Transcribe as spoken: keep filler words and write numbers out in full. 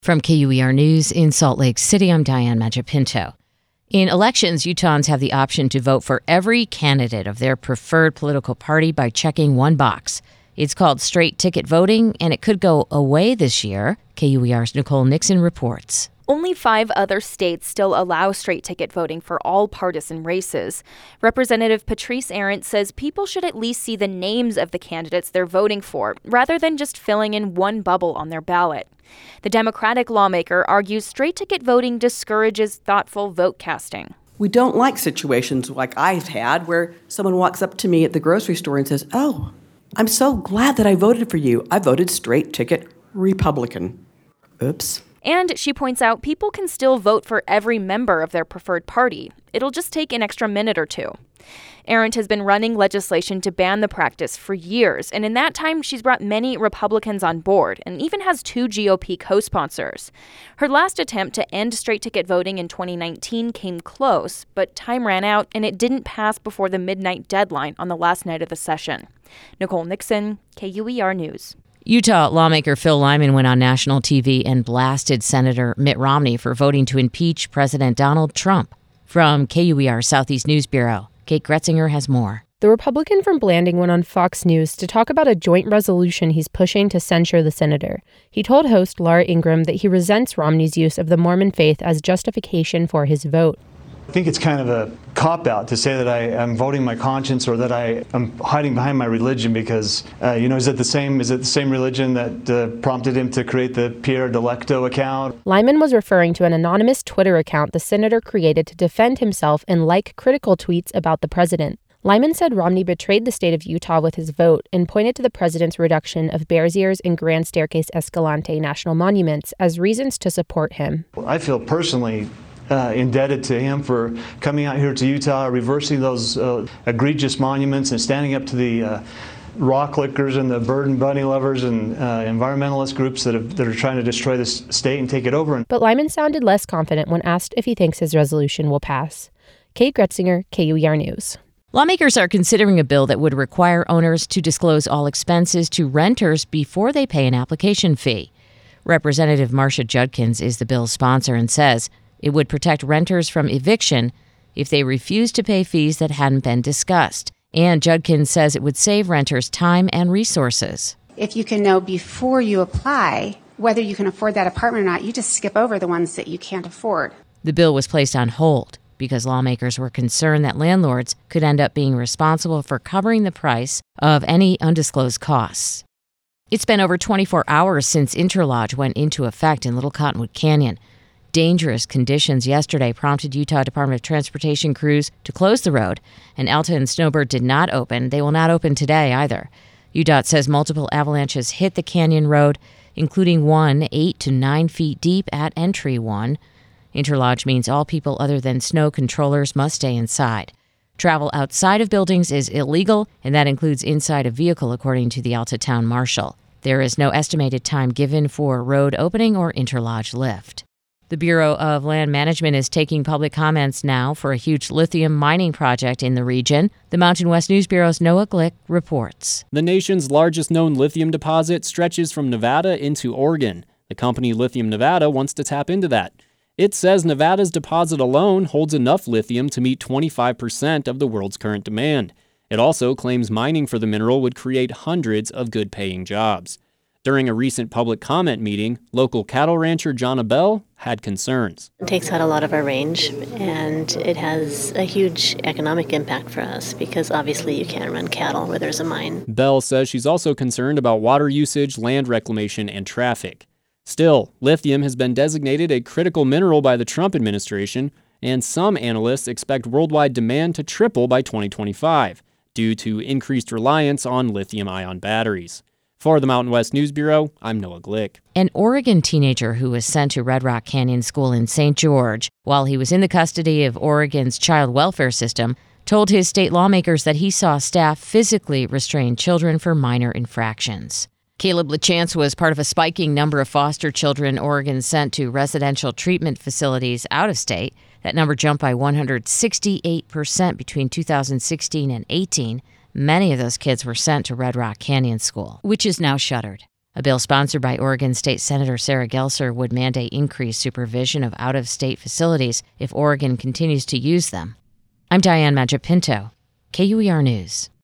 From K U E R News in Salt Lake City, I'm Diane Magipinto. In elections, Utahns have the option to vote for every candidate of their preferred political party by checking one box. It's called straight ticket voting, and it could go away this year. K U E R's Nicole Nixon reports. Only five other states still allow straight ticket voting for all partisan races. Representative Patrice Arent says people should at least see the names of the candidates they're voting for, rather than just filling in one bubble on their ballot. The Democratic lawmaker argues straight ticket voting discourages thoughtful vote casting. We don't like situations like I've had where someone walks up to me at the grocery store and says, "Oh, I'm so glad that I voted for you. I voted straight ticket Republican." Oops. And she points out people can still vote for every member of their preferred party. It'll just take an extra minute or two. Arent has been running legislation to ban the practice for years, and in that time, she's brought many Republicans on board and even has two G O P co-sponsors. Her last attempt to end straight-ticket voting in twenty nineteen came close, but time ran out and it didn't pass before the midnight deadline on the last night of the session. Nicole Nixon, K U E R News. Utah lawmaker Phil Lyman went on national T V and blasted Senator Mitt Romney for voting to impeach President Donald Trump. From K U E R Southeast News Bureau, Kate Gretzinger has more. The Republican from Blanding went on Fox News to talk about a joint resolution he's pushing to censure the senator. He told host Laura Ingraham that he resents Romney's use of the Mormon faith as justification for his vote. I think it's kind of a cop-out to say that I am voting my conscience or that I am hiding behind my religion because, uh, you know, is it the same is it the same religion that uh, prompted him to create the Pierre Delecto account? Lyman was referring to an anonymous Twitter account the senator created to defend himself and like critical tweets about the president. Lyman said Romney betrayed the state of Utah with his vote and pointed to the president's reduction of Bears Ears and Grand Staircase Escalante national monuments as reasons to support him. I feel personally Uh, indebted to him for coming out here to Utah, reversing those uh, egregious monuments and standing up to the uh, rock lickers and the bird and bunny lovers and uh, environmentalist groups that, have, that are trying to destroy this state and take it over. But Lyman sounded less confident when asked if he thinks his resolution will pass. Kate Gretzinger, K U E R News. Lawmakers are considering a bill that would require owners to disclose all expenses to renters before they pay an application fee. Representative Marcia Judkins is the bill's sponsor and says it would protect renters from eviction if they refuse to pay fees that hadn't been discussed. And Judkins says it would save renters time and resources. If you can know before you apply whether you can afford that apartment or not, you just skip over the ones that you can't afford. The bill was placed on hold because lawmakers were concerned that landlords could end up being responsible for covering the price of any undisclosed costs. It's been over twenty-four hours since Interlodge went into effect in Little Cottonwood Canyon. Dangerous conditions yesterday prompted Utah Department of Transportation crews to close the road, and Alta and Snowbird did not open. They will not open today either. U D O T says multiple avalanches hit the canyon road, including one eight to nine feet deep at Entry one. Interlodge means all people other than snow controllers must stay inside. Travel outside of buildings is illegal, and that includes inside a vehicle, according to the Alta Town Marshal. There is no estimated time given for road opening or Interlodge lift. The Bureau of Land Management is taking public comments now for a huge lithium mining project in the region. The Mountain West News Bureau's Noah Glick reports. The nation's largest known lithium deposit stretches from Nevada into Oregon. The company Lithium Nevada wants to tap into that. It says Nevada's deposit alone holds enough lithium to meet twenty-five percent of the world's current demand. It also claims mining for the mineral would create hundreds of good-paying jobs. During a recent public comment meeting, local cattle rancher John Abell had concerns. It takes out a lot of our range, and it has a huge economic impact for us because obviously you can't run cattle where there's a mine. Bell says she's also concerned about water usage, land reclamation, and traffic. Still, lithium has been designated a critical mineral by the Trump administration, and some analysts expect worldwide demand to triple by twenty twenty-five due to increased reliance on lithium-ion batteries. For the Mountain West News Bureau, I'm Noah Glick. An Oregon teenager who was sent to Red Rock Canyon School in Saint George while he was in the custody of Oregon's child welfare system told his state lawmakers that he saw staff physically restrain children for minor infractions. Caleb LaChance was part of a spiking number of foster children Oregon sent to residential treatment facilities out of state. That number jumped by one hundred sixty-eight percent between two thousand sixteen and eighteen. Many of those kids were sent to Red Rock Canyon School, which is now shuttered. A bill sponsored by Oregon State Senator Sarah Gelser would mandate increased supervision of out-of-state facilities if Oregon continues to use them. I'm Diane Magipinto, K U E R News.